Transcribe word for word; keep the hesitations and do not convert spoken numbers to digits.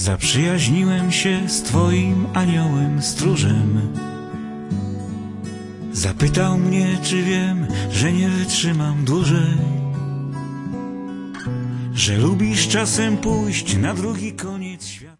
Zaprzyjaźniłem się z twoim aniołem stróżem. Zapytał mnie, czy wiem, że nie wytrzymam dłużej, że lubisz czasem pójść na drugi koniec świata.